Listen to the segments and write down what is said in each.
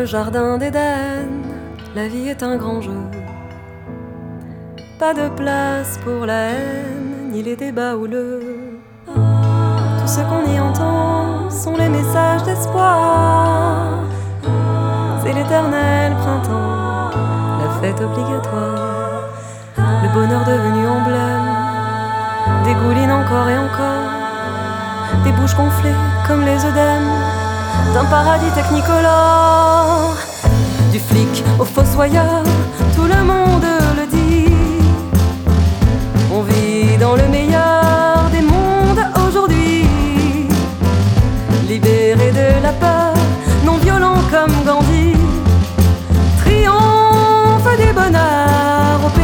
jardin d'Éden, la vie est un grand jeu. Pas de place pour la haine, ni les débats houleux. Tout ce qu'on y entend sont les messages d'espoir. C'est l'éternel printemps, la fête obligatoire. Le bonheur devenu emblème, dégouline encore et encore. Des bouches gonflées comme les œdèmes d'un paradis technicolore. Du flic au fossoyeur, tout le monde le dit. On vit dans le meilleur des mondes aujourd'hui. Libéré de la peur, non violent comme Gandhi. Triomphe du bonheur au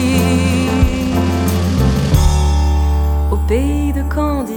pays de Candy.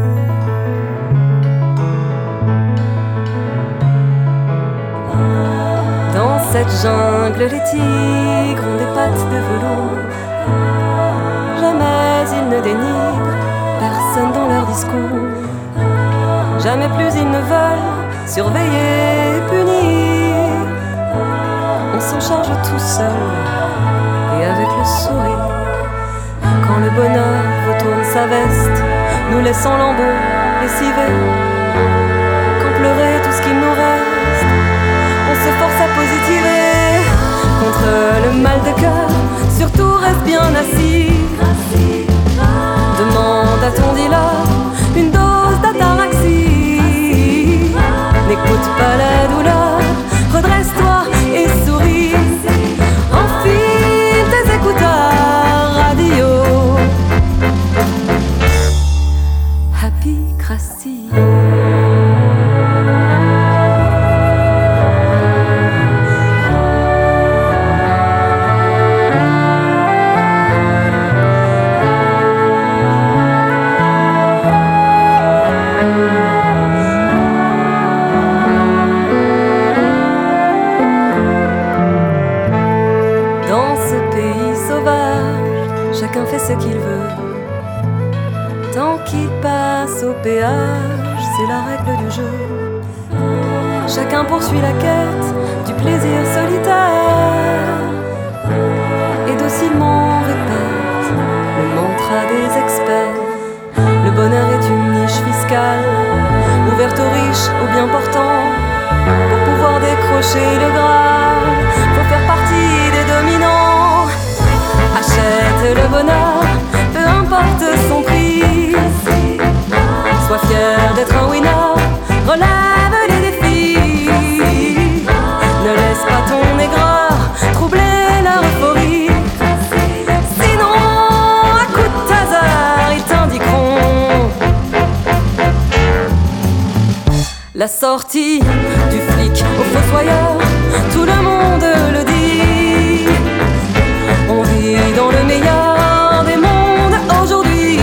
Dans cette jungle, les tigres ont des pattes de velours. Jamais ils ne dénigrent personne dans leur discours. Jamais plus ils ne veulent surveiller et punir. On s'en charge tout seul et avec le sourire. Quand le bonheur retourne sa veste, nous laissant lambeaux lessivés. Quand pleurer tout ce qu'il nous reste, on se force à positiver. Contre le mal de cœur, surtout reste bien assis. Demande à ton dealer une dose d'ataraxie. N'écoute pas la douleur, redresse-toi et souris. Enfile tes écouteurs radio. Happy Crassi. Chacun fait ce qu'il veut. Tant qu'il passe au péage, c'est la règle du jeu. Chacun poursuit la quête du plaisir solitaire et docilement répète le mantra des experts. Le bonheur est une niche fiscale ouverte aux riches, aux bien portants. Pour pouvoir décrocher le Graal, faut faire partie des dominants. Achète le bonheur, peu importe son prix. Sois fier d'être un winner, relève les défis. Ne laisse pas ton aigreur troubler leur euphorie. Sinon, à coup de taser, ils t'indiqueront la sortie du flic au fossoyeur. Tout le monde le dit. On vit dans le meilleur des mondes aujourd'hui.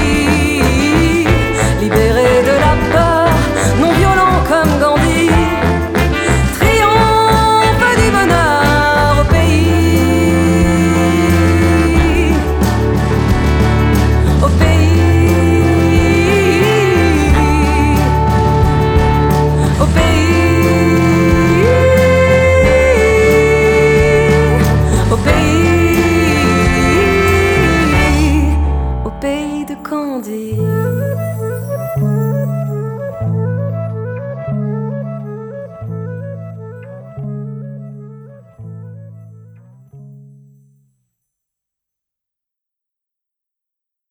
Libéré de la peur, non violent comme Gandhi. Triomphe du bonheur au pays. Au pays. Au pays. Au pays. Pays de Candy.